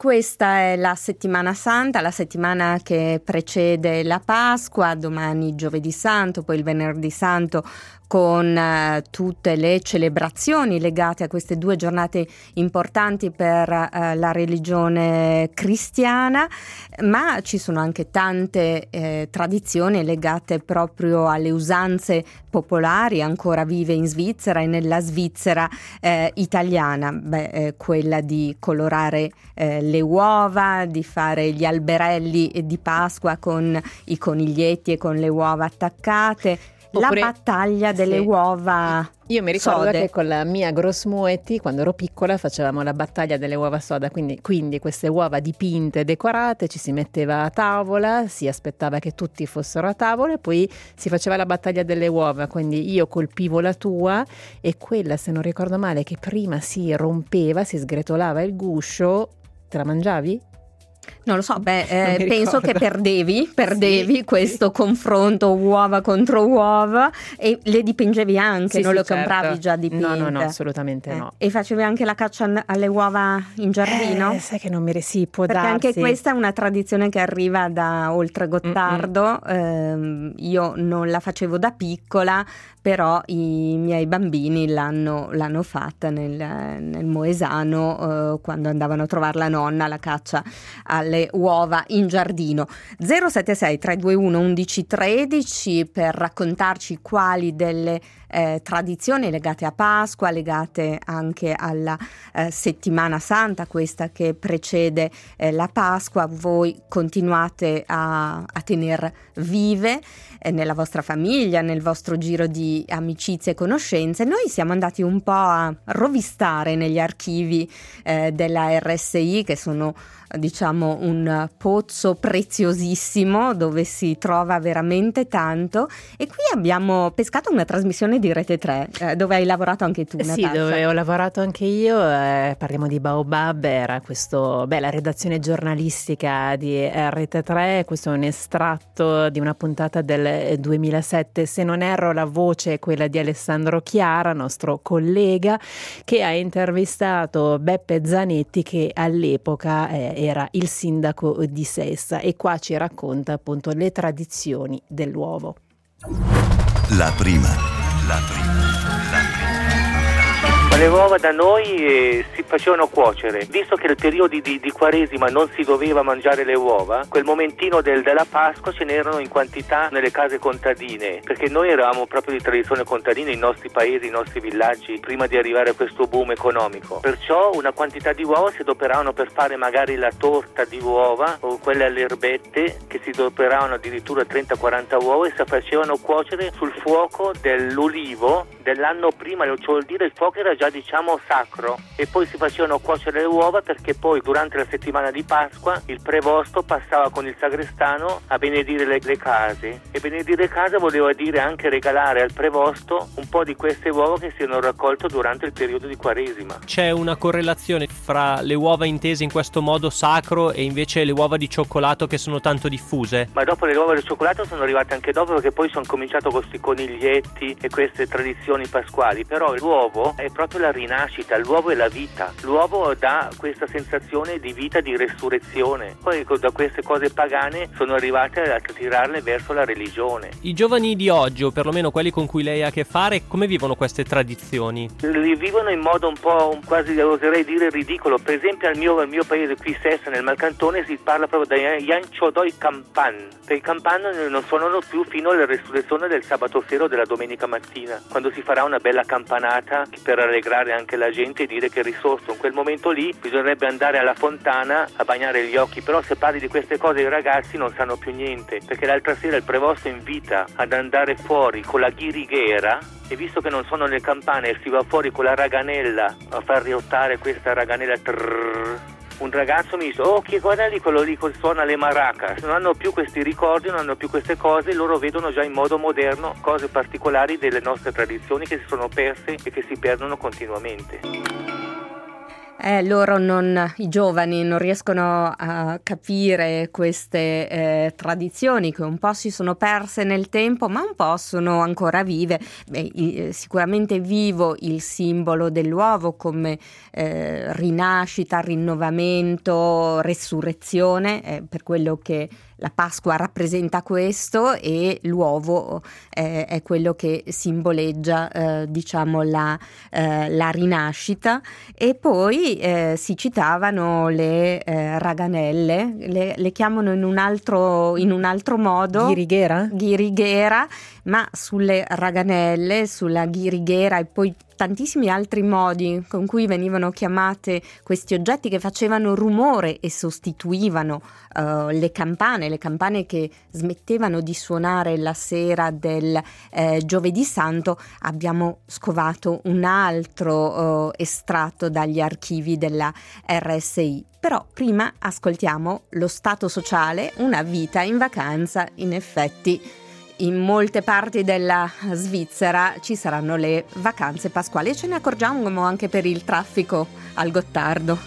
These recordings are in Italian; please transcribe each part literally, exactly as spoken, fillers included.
questa è la settimana santa, la settimana che precede la Pasqua, domani giovedì santo, poi il venerdì santo, con uh, tutte le celebrazioni legate a queste due giornate importanti per uh, la religione cristiana, ma ci sono anche tante eh, tradizioni legate proprio alle usanze popolari ancora vive in Svizzera e nella Svizzera eh, italiana. Beh, eh, quella di colorare eh, le uova, di fare gli alberelli di Pasqua con i coniglietti e con le uova attaccate. Oppure, la battaglia delle sì. uova Io mi ricordo sode. Che con la mia Grossmuetti, quando ero piccola, facevamo la battaglia delle uova soda, quindi, quindi queste uova dipinte, decorate, ci si metteva a tavola, si aspettava che tutti fossero a tavola e poi si faceva la battaglia delle uova, quindi io colpivo la tua e quella, se non ricordo male, che prima si rompeva, si sgretolava il guscio, te la mangiavi? Non lo so, beh, eh, penso che perdevi, perdevi sì, questo sì. confronto uova contro uova e le dipingevi anche, sì, non sì, le certo. compravi già dipinte? No, no, no, assolutamente eh. no. E facevi anche la caccia alle uova in giardino? Eh, sai che non mi re... sì, può Perché darsi. anche questa è una tradizione che arriva da oltre Gottardo, eh, io non la facevo da piccola, però i miei bambini l'hanno, l'hanno fatta nel, nel Moesano eh, quando andavano a trovare la nonna, la caccia alle uova in giardino. zero sette sei tre due uno uno uno uno tre per raccontarci quali delle eh, tradizioni legate a Pasqua, legate anche alla eh, settimana santa, questa che precede eh, la Pasqua, voi continuate a, a tener vive eh, nella vostra famiglia, nel vostro giro di amicizie e conoscenze. Noi siamo andati un po' a rovistare negli archivi eh, della R S I, che sono diciamo un pozzo preziosissimo dove si trova veramente tanto, e qui abbiamo pescato una trasmissione di Rete tre eh, dove hai lavorato anche tu, Natascia. Sì, dove ho lavorato anche io, eh, parliamo di Baobab, era questo, beh, la redazione giornalistica di Rete tre, questo è un estratto di una puntata del duemilasette, se non erro la voce è quella di Alessandro Chiara, nostro collega, che ha intervistato Beppe Zanetti, che all'epoca eh, era il sindaco di Sessa, e qua ci racconta appunto le tradizioni dell'uovo. La prima, la prima, la prima. Le uova da noi eh, si facevano cuocere, visto che nel periodo di, di Quaresima non si doveva mangiare le uova, quel momentino del, della Pasqua ce n'erano in quantità nelle case contadine, perché noi eravamo proprio di tradizione contadina, i nostri paesi, i nostri villaggi, prima di arrivare a questo boom economico. Perciò una quantità di uova si adoperavano per fare magari la torta di uova o quelle alle erbette, che si adoperavano addirittura trenta quaranta uova e si facevano cuocere sul fuoco dell'ulivo dell'anno prima, cioè vuol dire il fuoco era già diciamo sacro, e poi si facevano cuocere le uova perché poi durante la settimana di Pasqua il prevosto passava con il sagrestano a benedire le, le case, e benedire le case voleva dire anche regalare al prevosto un po' di queste uova che si erano raccolte durante il periodo di Quaresima. C'è una correlazione fra le uova intese in questo modo sacro e invece le uova di cioccolato che sono tanto diffuse? Ma dopo le uova di cioccolato sono arrivate anche dopo, perché poi sono cominciato con questi coniglietti e queste tradizioni pasquali, però l'uovo è proprio la rinascita, l'uovo è la vita, l'uovo dà questa sensazione di vita, di resurrezione. Poi da queste cose pagane sono arrivate a tirarle verso la religione. I giovani di oggi, o perlomeno quelli con cui lei ha a che fare, come vivono queste tradizioni? Li vivono in modo un po', quasi oserei dire ridicolo. Per esempio al mio, al mio paese qui Sessa, nel Malcantone, si parla proprio da Yanciodoi Campan, perché i Campan non suonano più fino alla resurrezione del sabato sera o della domenica mattina, quando si farà una bella campanata per rallegrare anche la gente e dire che è risorto. In quel momento lì bisognerebbe andare alla fontana a bagnare gli occhi, però se parli di queste cose i ragazzi non sanno più niente, perché l'altra sera il prevosto invita ad andare fuori con la ghirighiera, e visto che non sono nelle campane si va fuori con la raganella a far riotare questa raganella. Trrr. Un ragazzo mi dice: oh, che guarda lì, quello lì che suona le maracas. Non hanno più questi ricordi, non hanno più queste cose, loro vedono già in modo moderno cose particolari delle nostre tradizioni che si sono perse e che si perdono continuamente. Eh, loro non, i giovani non riescono a capire queste eh, tradizioni che un po' si sono perse nel tempo, ma un po' sono ancora vive. Beh, i, sicuramente vivo il simbolo dell'uovo come eh, rinascita, rinnovamento, resurrezione, eh, per quello che la Pasqua rappresenta questo, e l'uovo eh, è quello che simboleggia eh, diciamo la, eh, la rinascita. E poi eh, si citavano le eh, raganelle, le, le chiamano in un altro in un altro modo ghirighera? ghirighera, ma sulle raganelle, sulla ghirighera e poi tantissimi altri modi con cui venivano chiamate questi oggetti che facevano rumore e sostituivano uh, le campane, le campane che smettevano di suonare la sera del eh, giovedì santo. Abbiamo scovato un altro uh, estratto dagli archivi della R S I. Però prima ascoltiamo Lo Stato Sociale, una vita in vacanza. In effetti in molte parti della Svizzera ci saranno le vacanze pasquali e ce ne accorgiamo anche per il traffico al Gottardo.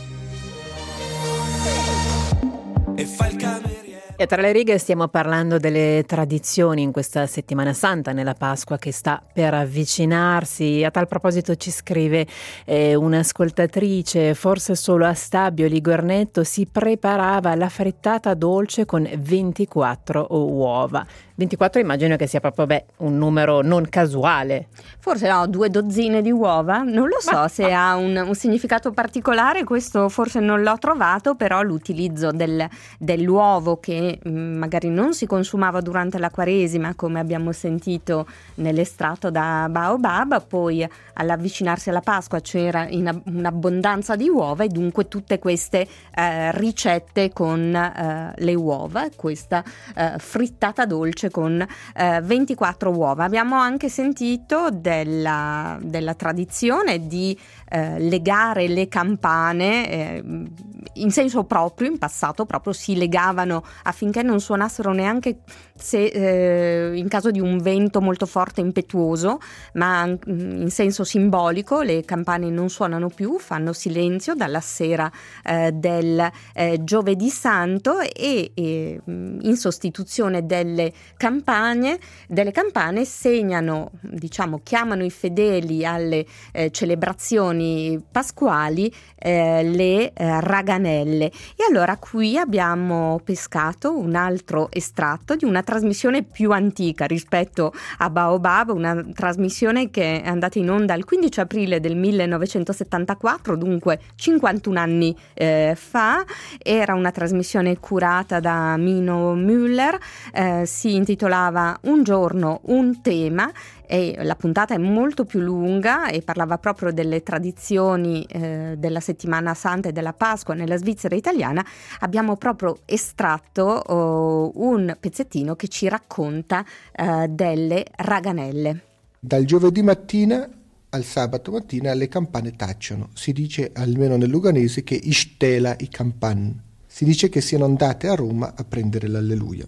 E fa il cameriere. E tra le righe stiamo parlando delle tradizioni in questa settimana santa, nella Pasqua che sta per avvicinarsi. A tal proposito ci scrive eh, un'ascoltatrice: forse solo a Stabio Ligornetto si preparava la frittata dolce con ventiquattro uova. ventiquattro immagino che sia proprio beh, un numero non casuale. Forse no, due dozzine di uova, non lo so ma, se ma... ha un, un significato particolare, questo forse non l'ho trovato, però l'utilizzo del, dell'uovo che mh, magari non si consumava durante la Quaresima, come abbiamo sentito nell'estratto da Baobab, poi all'avvicinarsi alla Pasqua c'era in, un'abbondanza di uova e dunque tutte queste eh, ricette con eh, le uova, questa eh, frittata dolce con eh, ventiquattro uova. Abbiamo anche sentito della, della tradizione di eh, legare le campane eh, in senso proprio, in passato proprio si legavano affinché non suonassero neanche se, eh, in caso di un vento molto forte e impetuoso, ma in senso simbolico le campane non suonano più, fanno silenzio dalla sera eh, del eh, giovedì santo e, e in sostituzione delle campane, delle campane segnano, diciamo, chiamano i fedeli alle eh, celebrazioni pasquali eh, le eh, raganelle. E allora qui abbiamo pescato un altro estratto di una trasmissione più antica rispetto a Baobab, una trasmissione che è andata in onda il quindici aprile del millenovecentosettantaquattro, dunque cinquantuno anni eh, fa. Era una trasmissione curata da Mino Müller, eh, si intitolava Un giorno, un tema, e la puntata è molto più lunga e parlava proprio delle tradizioni eh, della settimana santa e della Pasqua nella Svizzera italiana. Abbiamo proprio estratto oh, un pezzettino che ci racconta eh, delle raganelle. Dal giovedì mattina al sabato mattina le campane tacciono. Si dice, almeno nel luganese, che istela i campan. Si dice che siano andate a Roma a prendere l'alleluia.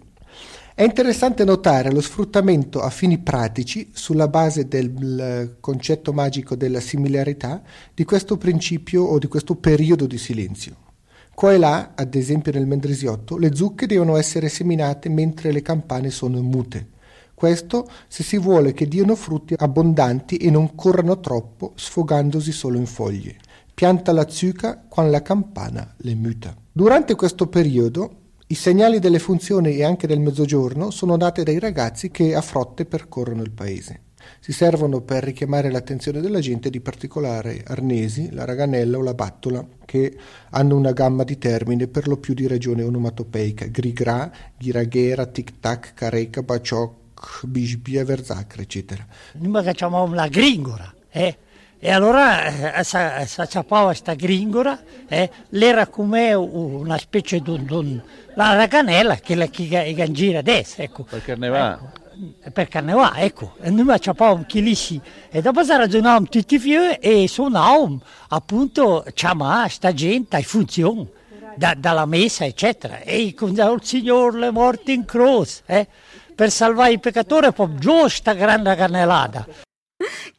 È interessante notare lo sfruttamento a fini pratici, sulla base del concetto magico della similarità, di questo principio o di questo periodo di silenzio. Qua e là, ad esempio nel Mendrisiotto, le zucche devono essere seminate mentre le campane sono mute. Questo se si vuole che diano frutti abbondanti e non corrano troppo, sfogandosi solo in foglie. Pianta la zucca quando la campana le muta. Durante questo periodo i segnali delle funzioni e anche del mezzogiorno sono date dai ragazzi che a frotte percorrono il paese. Si servono per richiamare l'attenzione della gente di particolari arnesi, la raganella o la battola, che hanno una gamma di termini per lo più di regione onomatopeica: grigra, ghiraghera, tic-tac, careca, bacioc, bisbia, verzacra, eccetera. Noi facciamo la gringora, eh? E allora eh, sa, sa ciapava sta gringora, eh, l'era come una specie di un, la raganella che la che gira adesso, ecco. Per carnevale. Ecco, per carnevale, ecco. E noi ciapavamo chilissi e dopo si ragionavamo tutti fiori e suonavamo appunto chiamare sta gente a funzione da, dalla messa eccetera. E con il Signore è morto in croce, eh, per salvare i peccatori, poi giusta grande raganellata.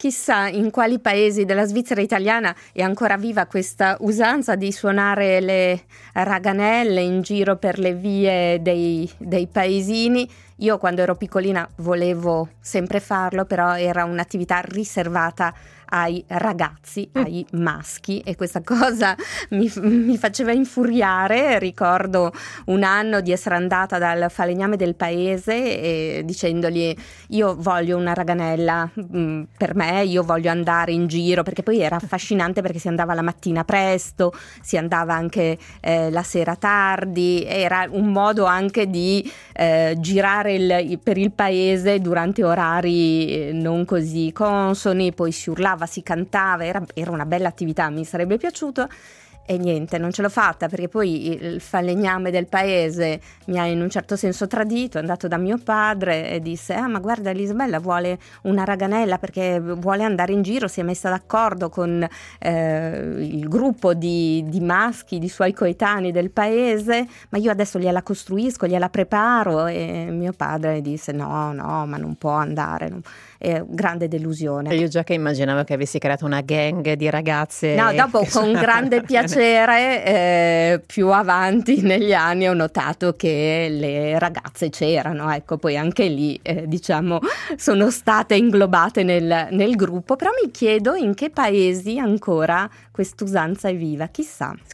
Chissà in quali paesi della Svizzera italiana è ancora viva questa usanza di suonare le raganelle in giro per le vie dei, dei paesini. Io quando ero piccolina volevo sempre farlo, però era un'attività riservata ai ragazzi, ai maschi, e questa cosa mi, mi faceva infuriare. Ricordo un anno di essere andata dal falegname del paese e dicendogli: io voglio una raganella mh, per me, io voglio andare in giro, perché poi era affascinante, perché si andava la mattina presto, si andava anche eh, la sera tardi, era un modo anche di eh, girare il, per il paese durante orari non così consoni, poi si urlava, si cantava, era, era una bella attività, mi sarebbe piaciuto. E niente, non ce l'ho fatta, perché poi il falegname del paese mi ha in un certo senso tradito. È andato da mio padre e disse: ah, ma guarda, Elisabella vuole una raganella perché vuole andare in giro, si è messa d'accordo con eh, il gruppo di, di maschi, di suoi coetanei del paese, ma io adesso gliela costruisco, gliela preparo. E mio padre disse: no, no, ma non può andare. Non... È grande delusione. Io già che immaginavo che avessi creato una gang di ragazze. No, dopo con grande piacere eh, più avanti negli anni ho notato che le ragazze c'erano, ecco, poi anche lì eh, diciamo sono state inglobate nel, nel gruppo, però mi chiedo in che paesi ancora quest'usanza è viva, chissà.